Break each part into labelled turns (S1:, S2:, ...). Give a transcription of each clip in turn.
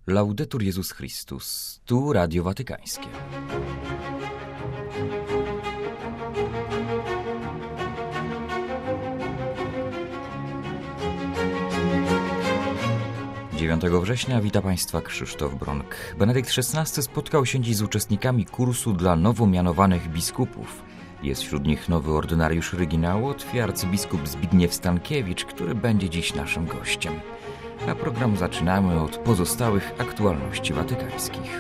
S1: Laudetur Jezus Chrystus, tu Radio Watykańskie. Września wita Państwa Krzysztof Bronk. Benedykt XVI spotkał się dziś z uczestnikami kursu dla nowo mianowanych biskupów. Jest wśród nich nowy ordynariusz Regina Łotwy, arcybiskup Zbigniew Stankiewicz, który będzie dziś naszym gościem. A program zaczynamy od pozostałych aktualności watykańskich.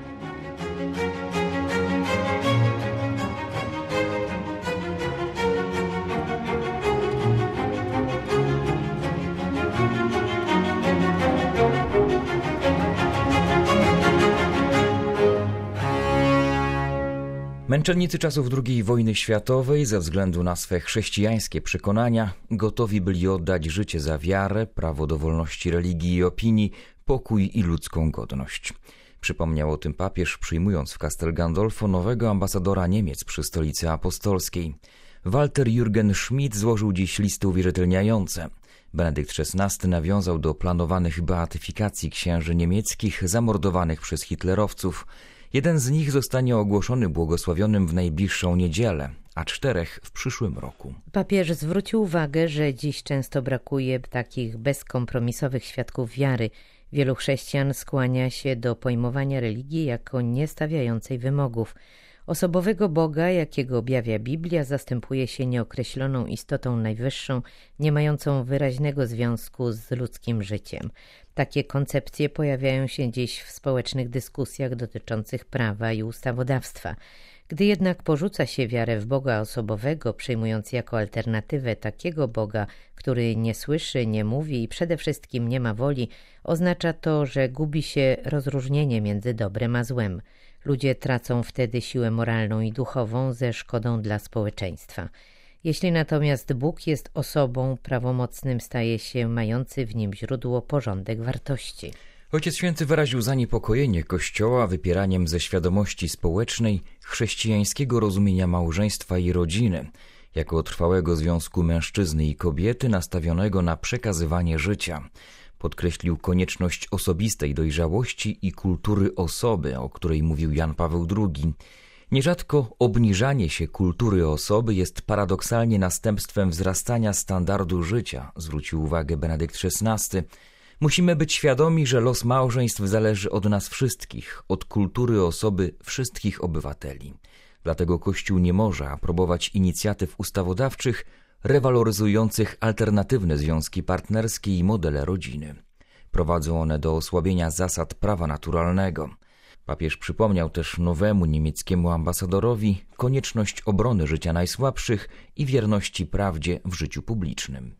S1: Męczennicy czasów II wojny światowej ze względu na swe chrześcijańskie przekonania gotowi byli oddać życie za wiarę, prawo do wolności religii i opinii, pokój i ludzką godność. Przypomniał o tym papież, przyjmując w Castel Gandolfo nowego ambasadora Niemiec przy Stolicy Apostolskiej. Walter Jürgen Schmidt złożył dziś listy uwierzytelniające. Benedykt XVI nawiązał do planowanych beatyfikacji księży niemieckich zamordowanych przez hitlerowców. Jeden z nich zostanie ogłoszony błogosławionym w najbliższą niedzielę, a 4 w przyszłym roku.
S2: Papież zwrócił uwagę, że dziś często brakuje takich bezkompromisowych świadków wiary. Wielu chrześcijan skłania się do pojmowania religii jako niestawiającej wymogów. Osobowego Boga, jakiego objawia Biblia, zastępuje się nieokreśloną istotą najwyższą, nie mającą wyraźnego związku z ludzkim życiem. Takie koncepcje pojawiają się dziś w społecznych dyskusjach dotyczących prawa i ustawodawstwa. Gdy jednak porzuca się wiarę w Boga osobowego, przyjmując jako alternatywę takiego Boga, który nie słyszy, nie mówi i przede wszystkim nie ma woli, oznacza to, że gubi się rozróżnienie między dobrem a złem. Ludzie tracą wtedy siłę moralną i duchową ze szkodą dla społeczeństwa. Jeśli natomiast Bóg jest osobą, prawomocnym staje się mający w nim źródło porządek wartości.
S1: Ojciec Święty wyraził zaniepokojenie Kościoła wypieraniem ze świadomości społecznej chrześcijańskiego rozumienia małżeństwa i rodziny, jako trwałego związku mężczyzny i kobiety nastawionego na przekazywanie życia. Podkreślił konieczność osobistej dojrzałości i kultury osoby, o której mówił Jan Paweł II. Nierzadko obniżanie się kultury osoby jest paradoksalnie następstwem wzrastania standardu życia, zwrócił uwagę Benedykt XVI. Musimy być świadomi, że los małżeństw zależy od nas wszystkich, od kultury osoby wszystkich obywateli. Dlatego Kościół nie może aprobować inicjatyw ustawodawczych rewaloryzujących alternatywne związki partnerskie i modele rodziny. Prowadzą one do osłabienia zasad prawa naturalnego. Papież przypomniał też nowemu niemieckiemu ambasadorowi konieczność obrony życia najsłabszych i wierności prawdzie w życiu publicznym.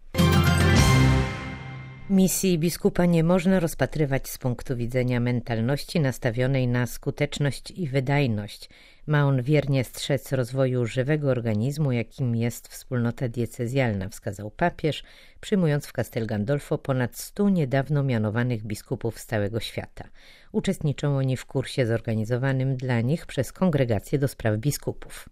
S2: Misji biskupa nie można rozpatrywać z punktu widzenia mentalności nastawionej na skuteczność i wydajność. Ma on wiernie strzec rozwoju żywego organizmu, jakim jest wspólnota diecezjalna, wskazał papież, przyjmując w Castel Gandolfo ponad 100 niedawno mianowanych biskupów z całego świata. Uczestniczą oni w kursie zorganizowanym dla nich przez Kongregację do Spraw Biskupów.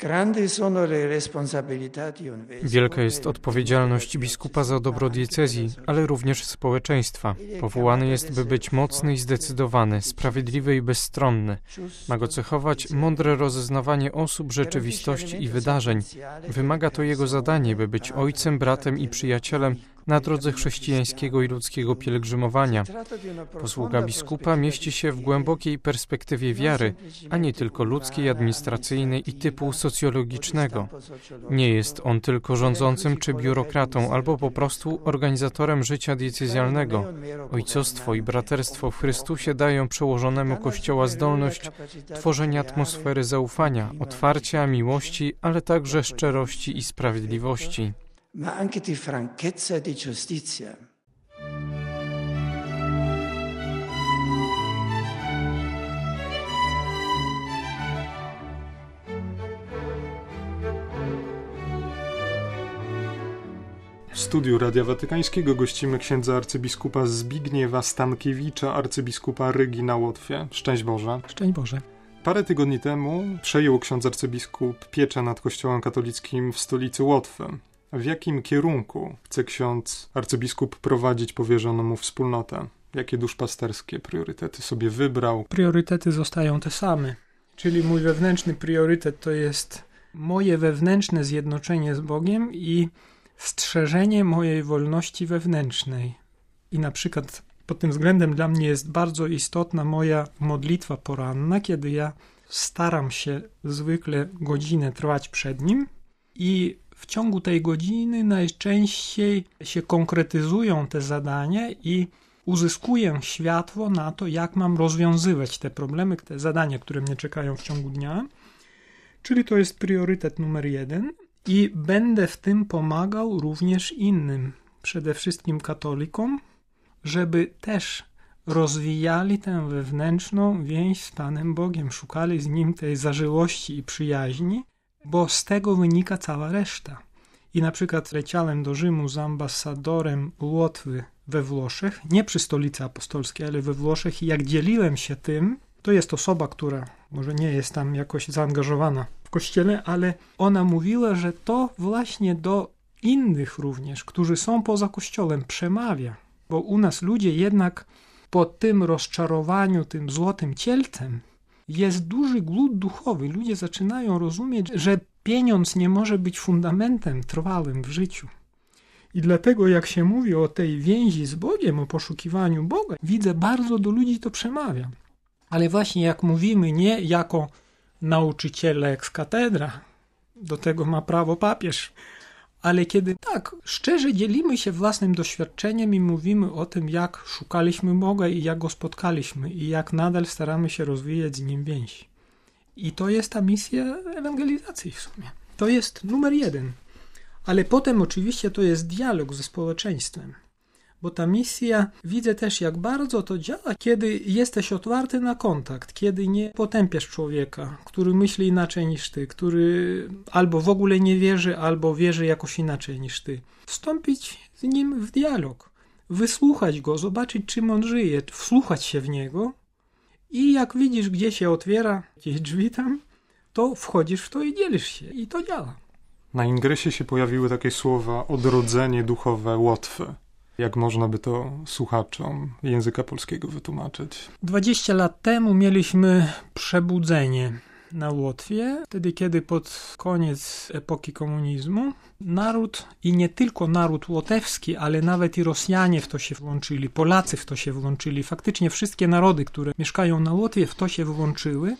S3: Wielka jest odpowiedzialność biskupa za dobro diecezji, ale również społeczeństwa. Powołany jest, by być mocny i zdecydowany, sprawiedliwy i bezstronny. Ma go cechować mądre rozeznawanie osób, rzeczywistości i wydarzeń. Wymaga to jego zadanie, by być ojcem, bratem i przyjacielem na drodze chrześcijańskiego i ludzkiego pielgrzymowania. Posługa biskupa mieści się w głębokiej perspektywie wiary, a nie tylko ludzkiej, administracyjnej i typu socjologicznego. Nie jest on tylko rządzącym czy biurokratą, albo po prostu organizatorem życia diecezjalnego. Ojcostwo i braterstwo w Chrystusie dają przełożonemu Kościoła zdolność tworzenia atmosfery zaufania, otwarcia, miłości, ale także szczerości i sprawiedliwości.
S4: Ma anche di franchezza e di giustizia.
S3: W studiu Radia Watykańskiego gościmy księdza arcybiskupa Zbigniewa Stankiewicza, arcybiskupa Regina Łotwy. Szczęść Boże.
S5: Szczęść Boże.
S3: Parę tygodni temu przejął ksiądz arcybiskup pieczę nad Kościołem katolickim w stolicy Łotwy. W jakim kierunku chce ksiądz arcybiskup prowadzić powierzoną mu wspólnotę?
S5: Jakie duszpasterskie priorytety sobie wybrał?
S6: Priorytety zostają te same. Czyli mój wewnętrzny priorytet to jest moje wewnętrzne zjednoczenie z Bogiem i strzeżenie mojej wolności wewnętrznej. I na przykład pod tym względem dla mnie jest bardzo istotna moja modlitwa poranna, kiedy ja staram się zwykle godzinę trwać przed Nim i w ciągu tej godziny najczęściej się konkretyzują te zadania i uzyskuję światło na to, jak mam rozwiązywać te problemy, te zadania, które mnie czekają w ciągu dnia. Czyli to jest priorytet numer 1 i będę w tym pomagał również innym, przede wszystkim katolikom, żeby też rozwijali tę wewnętrzną więź z Panem Bogiem, szukali z Nim tej zażyłości i przyjaźni, bo z tego wynika cała reszta. I na przykład leciałem do Rzymu z ambasadorem Łotwy we Włoszech, nie przy Stolicy Apostolskiej, ale we Włoszech i jak dzieliłem się tym, to jest osoba, która może nie jest tam jakoś zaangażowana w kościele, ale ona mówiła, że to właśnie do innych również, którzy są poza kościołem, przemawia. Bo u nas ludzie jednak po tym rozczarowaniu, tym złotym cielcem jest duży głód duchowy. Ludzie zaczynają rozumieć, że pieniądz nie może być fundamentem trwałym w życiu. I dlatego jak się mówi o tej więzi z Bogiem, o poszukiwaniu Boga, widzę, bardzo do ludzi to przemawia. Ale właśnie jak mówimy nie jako nauczyciele ex cathedra, do tego ma prawo papież, ale kiedy tak szczerze dzielimy się własnym doświadczeniem i mówimy o tym, jak szukaliśmy Boga i jak Go spotkaliśmy i jak nadal staramy się rozwijać z Nim więź. I to jest ta misja ewangelizacji w sumie. To jest numer 1. Ale potem oczywiście to jest dialog ze społeczeństwem. Bo ta misja, widzę też jak bardzo to działa, kiedy jesteś otwarty na kontakt, kiedy nie potępiasz człowieka, który myśli inaczej niż ty, który albo w ogóle nie wierzy, albo wierzy jakoś inaczej niż ty. Wstąpić z nim w dialog, wysłuchać go, zobaczyć czym on żyje, wsłuchać się w niego i jak widzisz, gdzie się otwiera jakieś drzwi tam, to wchodzisz w to i dzielisz się i to działa.
S5: Na ingresie się pojawiły takie słowa odrodzenie duchowe Łotwy. Jak można by to słuchaczom języka polskiego wytłumaczyć?
S6: 20 lat temu mieliśmy przebudzenie na Łotwie, wtedy kiedy pod koniec epoki komunizmu naród i nie tylko naród łotewski, ale nawet i Rosjanie w to się włączyli, Polacy w to się włączyli, faktycznie wszystkie narody, które mieszkają na Łotwie w to się włączyły,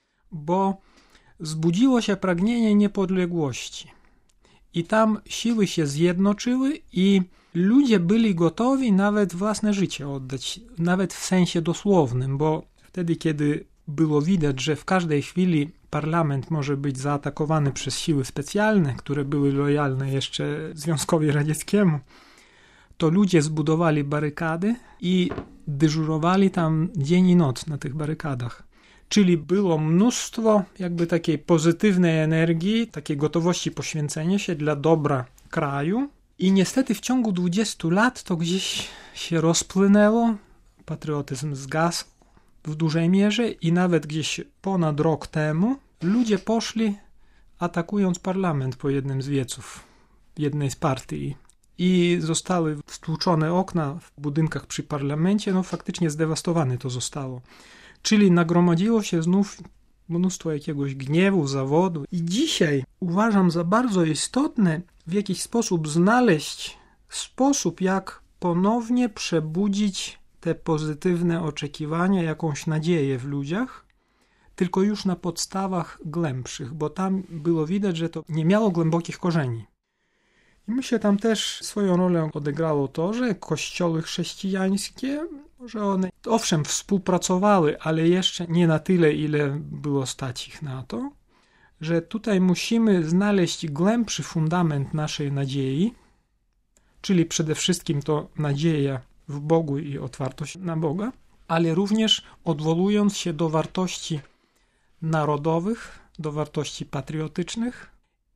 S6: bo zbudziło się pragnienie niepodległości. I tam siły się zjednoczyły i ludzie byli gotowi nawet własne życie oddać, nawet w sensie dosłownym, bo wtedy, kiedy było widać, że w każdej chwili parlament może być zaatakowany przez siły specjalne, które były lojalne jeszcze Związkowi Radzieckiemu, to ludzie zbudowali barykady i dyżurowali tam dzień i noc na tych barykadach. Czyli było mnóstwo jakby takiej pozytywnej energii, takiej gotowości poświęcenia się dla dobra kraju. I niestety w ciągu 20 lat to gdzieś się rozpłynęło, patriotyzm zgasł w dużej mierze i nawet gdzieś ponad rok temu ludzie poszli atakując parlament po jednym z wieców, jednej z partii. I zostały stłuczone okna w budynkach przy parlamencie, no faktycznie zdewastowane to zostało. Czyli nagromadziło się znów mnóstwo jakiegoś gniewu, zawodu. I dzisiaj uważam za bardzo istotne w jakiś sposób znaleźć sposób, jak ponownie przebudzić te pozytywne oczekiwania, jakąś nadzieję w ludziach, tylko już na podstawach głębszych, bo tam było widać, że to nie miało głębokich korzeni. I myślę, tam też swoją rolę odegrało to, że kościoły chrześcijańskie, że one owszem współpracowały, ale jeszcze nie na tyle, ile było stać ich na to, że tutaj musimy znaleźć głębszy fundament naszej nadziei, czyli przede wszystkim to nadzieja w Bogu i otwartość na Boga, ale również odwołując się do wartości narodowych, do wartości patriotycznych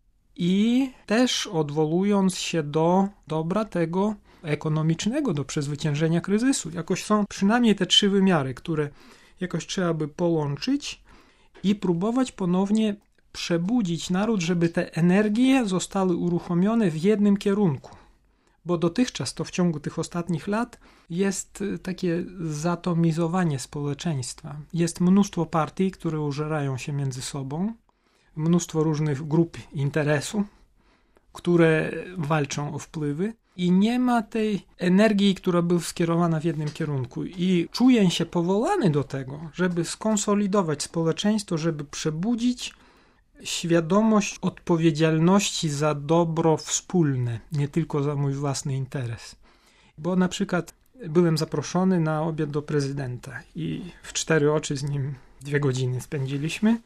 S6: i też odwołując się do dobra tego ekonomicznego, do przezwyciężenia kryzysu. Jakoś są przynajmniej te 3 wymiary, które jakoś trzeba by połączyć i próbować ponownie przebudzić naród, żeby te energie zostały uruchomione w jednym kierunku. Bo dotychczas to w ciągu tych ostatnich lat jest takie zatomizowanie społeczeństwa. Jest mnóstwo partii, które użerają się między sobą, mnóstwo różnych grup interesu, które walczą o wpływy i nie ma tej energii, która była skierowana w jednym kierunku. I czuję się powołany do tego, żeby skonsolidować społeczeństwo, żeby przebudzić świadomość odpowiedzialności za dobro wspólne, nie tylko za mój własny interes. Bo na przykład byłem zaproszony na obiad do prezydenta i w 4 oczy z nim 2 godziny spędziliśmy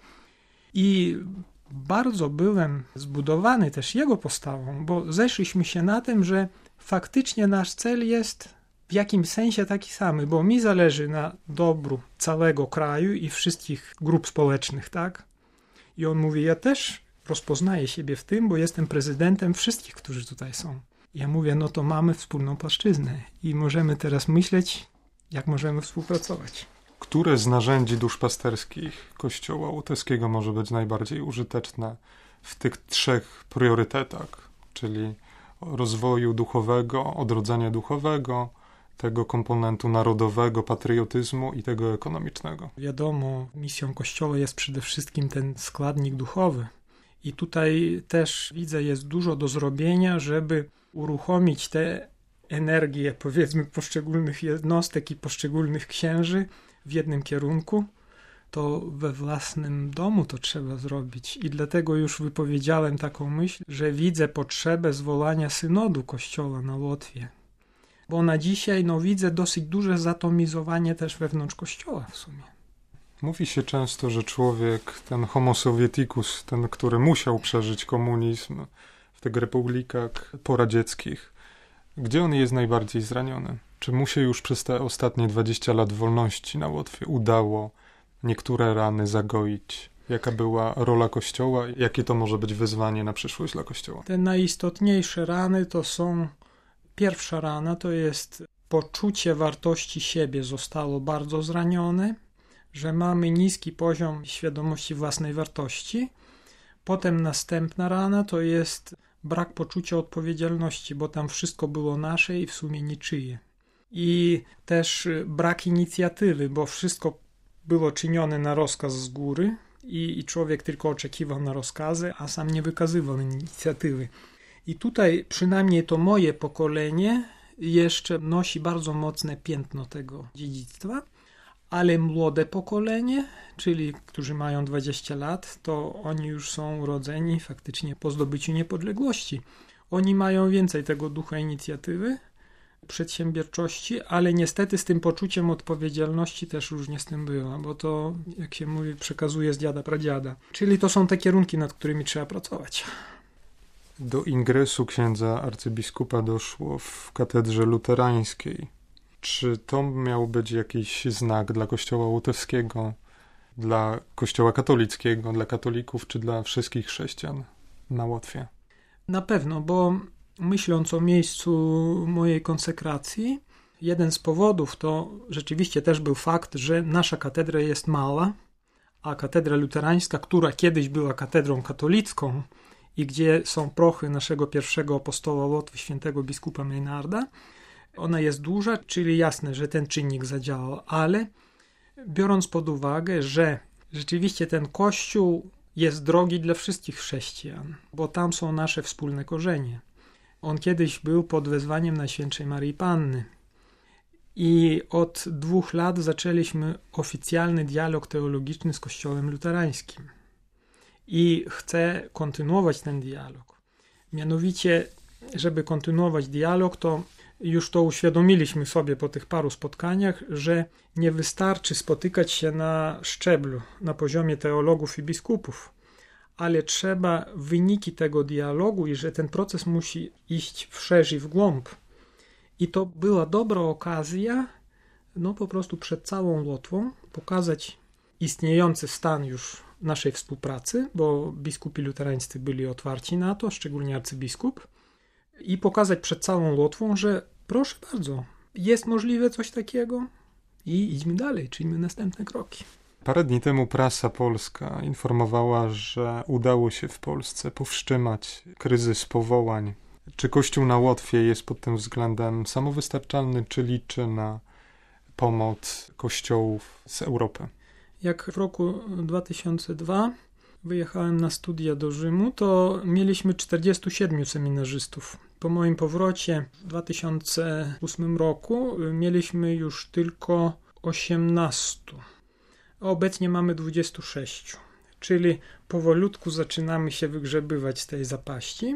S6: i bardzo byłem zbudowany też jego postawą, bo zeszliśmy się na tym, że faktycznie nasz cel jest w jakimś sensie taki sam, bo mi zależy na dobru całego kraju i wszystkich grup społecznych, tak? I on mówi, ja też rozpoznaję siebie w tym, bo jestem prezydentem wszystkich, którzy tutaj są. Ja mówię, no to mamy wspólną płaszczyznę i możemy teraz myśleć, jak możemy współpracować.
S5: Które z narzędzi duszpasterskich Kościoła łotewskiego może być najbardziej użyteczne w tych 3 priorytetach, czyli rozwoju duchowego, odrodzenia duchowego, tego komponentu narodowego, patriotyzmu i tego ekonomicznego?
S6: Wiadomo, misją Kościoła jest przede wszystkim ten składnik duchowy. I tutaj też widzę, jest dużo do zrobienia, żeby uruchomić te energie, powiedzmy, poszczególnych jednostek i poszczególnych księży w jednym kierunku. To we własnym domu to trzeba zrobić. I dlatego już wypowiedziałem taką myśl, że widzę potrzebę zwołania synodu Kościoła na Łotwie. Bo na dzisiaj widzę dosyć duże zatomizowanie też wewnątrz Kościoła w sumie.
S5: Mówi się często, że człowiek, ten homo sovieticus, ten, który musiał przeżyć komunizm w tych republikach poradzieckich, gdzie on jest najbardziej zraniony? Czy mu się już przez te ostatnie 20 lat wolności na Łotwie udało niektóre rany zagoić? Jaka była rola Kościoła? Jakie to może być wyzwanie na przyszłość dla Kościoła?
S6: Te najistotniejsze rany to są... Pierwsza rana to jest poczucie wartości siebie zostało bardzo zranione, że mamy niski poziom świadomości własnej wartości. Potem następna rana to jest brak poczucia odpowiedzialności, bo tam wszystko było nasze i w sumie niczyje. I też brak inicjatywy, bo wszystko było czynione na rozkaz z góry i człowiek tylko oczekiwał na rozkazy, a sam nie wykazywał inicjatywy. I tutaj przynajmniej to moje pokolenie jeszcze nosi bardzo mocne piętno tego dziedzictwa, ale młode pokolenie, czyli którzy mają 20 lat, to oni już są urodzeni faktycznie po zdobyciu niepodległości. Oni mają więcej tego ducha inicjatywy, przedsiębiorczości, ale niestety z tym poczuciem odpowiedzialności też różnie z tym bywa, bo to, jak się mówi, przekazuje z dziada pradziada. Czyli to są te kierunki, nad którymi trzeba pracować.
S5: Do ingresu księdza arcybiskupa doszło w katedrze luterańskiej. Czy to miał być jakiś znak dla Kościoła łotewskiego, dla Kościoła katolickiego, dla katolików, czy dla wszystkich chrześcijan na Łotwie?
S6: Na pewno, bo myśląc o miejscu mojej konsekracji, jeden z powodów to rzeczywiście też był fakt, że nasza katedra jest mała, a katedra luterańska, która kiedyś była katedrą katolicką i gdzie są prochy naszego pierwszego apostoła Łotwy, świętego biskupa Maynarda, ona jest duża, czyli jasne, że ten czynnik zadziałał, ale biorąc pod uwagę, że rzeczywiście ten Kościół jest drogi dla wszystkich chrześcijan, bo tam są nasze wspólne korzenie. On kiedyś był pod wezwaniem Najświętszej Maryi Panny i od 2 lat zaczęliśmy oficjalny dialog teologiczny z Kościołem luterańskim i chcę kontynuować ten dialog. Mianowicie, żeby kontynuować dialog, to już to uświadomiliśmy sobie po tych paru spotkaniach, że nie wystarczy spotykać się na szczeblu, na poziomie teologów i biskupów, ale trzeba wyniki tego dialogu i że ten proces musi iść wszerz i w głąb. I to była dobra okazja, po prostu przed całą Łotwą pokazać istniejący stan już naszej współpracy, bo biskupi luterańscy byli otwarci na to, szczególnie arcybiskup, i pokazać przed całą Łotwą, że proszę bardzo, jest możliwe coś takiego i idźmy dalej, czyńmy następne kroki.
S5: Parę dni temu prasa polska informowała, że udało się w Polsce powstrzymać kryzys powołań Czy Kościół na Łotwie jest pod tym względem samowystarczalny, czy liczy na pomoc kościołów z Europy?
S6: Jak w roku 2002 wyjechałem na studia do Rzymu, to mieliśmy 47 seminarzystów. Po moim powrocie w 2008 roku mieliśmy już tylko 18. A obecnie mamy 26. Czyli powolutku zaczynamy się wygrzebywać z tej zapaści.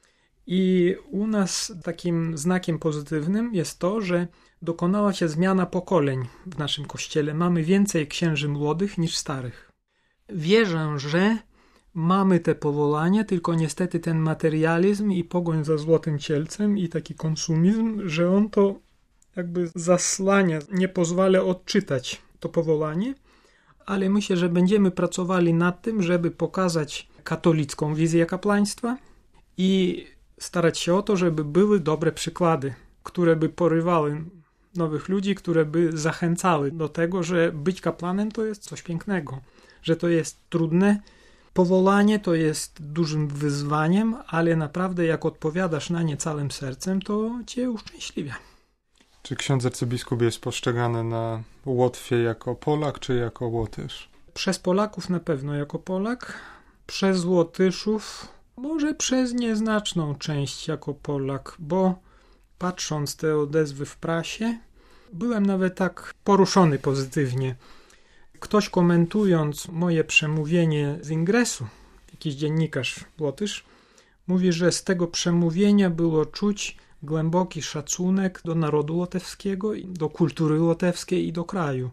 S6: I u nas takim znakiem pozytywnym jest to, że dokonała się zmiana pokoleń w naszym kościele. Mamy więcej księży młodych niż starych. Wierzę, że mamy te powołanie, tylko niestety ten materializm i pogoń za złotym cielcem i taki konsumizm, że on to jakby zasłania, nie pozwala odczytać to powołanie, ale myślę, że będziemy pracowali nad tym, żeby pokazać katolicką wizję kapłaństwa i starać się o to, żeby były dobre przykłady, które by porywały nowych ludzi, które by zachęcały do tego, że być kapłanem to jest coś pięknego, że to jest trudne powołanie, to jest dużym wyzwaniem, ale naprawdę jak odpowiadasz na nie całym sercem, to cię uszczęśliwia.
S5: Czy ksiądz arcybiskup jest postrzegany na Łotwie jako Polak, czy jako Łotysz?
S6: Przez Polaków na pewno jako Polak, przez Łotyszów może przez nieznaczną część jako Polak, bo patrząc te odezwy w prasie, byłem nawet tak poruszony pozytywnie. Ktoś komentując moje przemówienie z ingresu, jakiś dziennikarz Łotysz, mówi, że z tego przemówienia było czuć głęboki szacunek do narodu łotewskiego, do kultury łotewskiej i do kraju.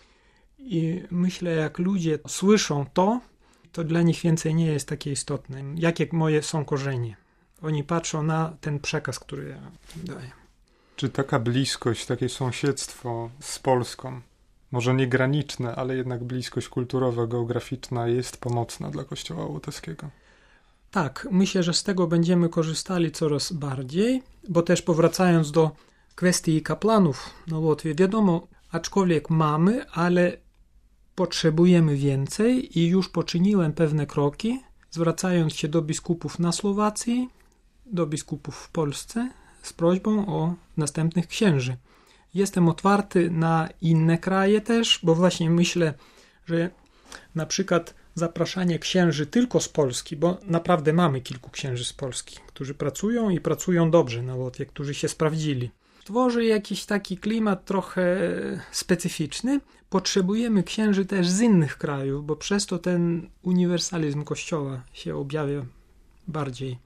S6: I myślę, jak ludzie słyszą to dla nich więcej nie jest takie istotne. Jakie moje są korzenie? Oni patrzą na ten przekaz, który ja daję.
S5: Czy taka bliskość, takie sąsiedztwo z Polską, może nie graniczne, ale jednak bliskość kulturowa, geograficzna jest pomocna dla Kościoła łotewskiego?
S6: Tak, myślę, że z tego będziemy korzystali coraz bardziej, bo też powracając do kwestii kapłanów na Łotwie, wiadomo, aczkolwiek mamy, ale potrzebujemy więcej i już poczyniłem pewne kroki, zwracając się do biskupów na Słowacji, do biskupów w Polsce z prośbą o następnych księży. Jestem otwarty na inne kraje też, bo właśnie myślę, że na przykład zapraszanie księży tylko z Polski, bo naprawdę mamy kilku księży z Polski, którzy pracują i pracują dobrze na Łotwie, którzy się sprawdzili. Tworzy jakiś taki klimat trochę specyficzny. Potrzebujemy księży też z innych krajów, bo przez to ten uniwersalizm Kościoła się objawia bardziej.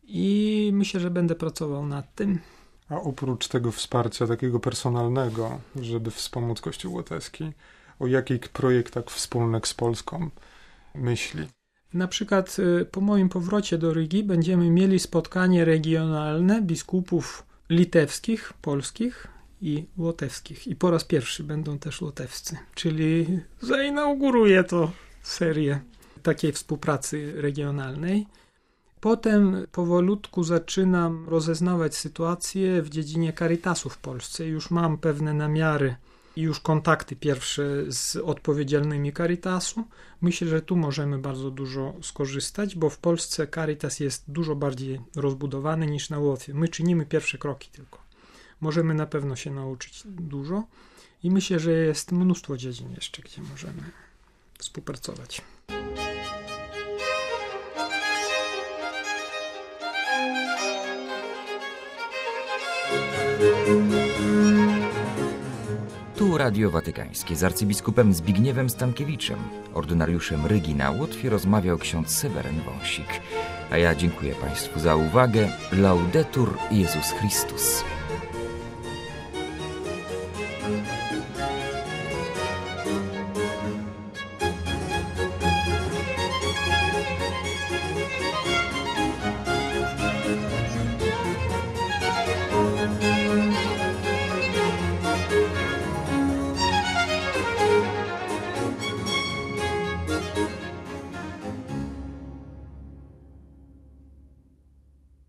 S6: I myślę, że będę pracował nad tym.
S5: A oprócz tego wsparcia takiego personalnego, żeby wspomóc Kościół łotewski, o jakich projektach wspólnych z Polską myśli?
S6: Na przykład po moim powrocie do Rygi będziemy mieli spotkanie regionalne biskupów litewskich, polskich i łotewskich. I po raz pierwszy będą też łotewscy. Czyli zainauguruję to serię takiej współpracy regionalnej. Potem powolutku zaczynam rozeznawać sytuację w dziedzinie Caritasu w Polsce. Już mam pewne namiary i już kontakty pierwsze z odpowiedzialnymi Caritasu. Myślę, że tu możemy bardzo dużo skorzystać, bo w Polsce Caritas jest dużo bardziej rozbudowany niż na Łotwie. My czynimy pierwsze kroki tylko. Możemy na pewno się nauczyć dużo i myślę, że jest mnóstwo dziedzin jeszcze, gdzie możemy współpracować.
S1: Tu Radio Watykańskie z arcybiskupem Zbigniewem Stankiewiczem, ordynariuszem Rygi na Łotwie, rozmawiał ksiądz Seweryn Wąsik. A ja dziękuję Państwu za uwagę. Laudetur Jezus Chrystus.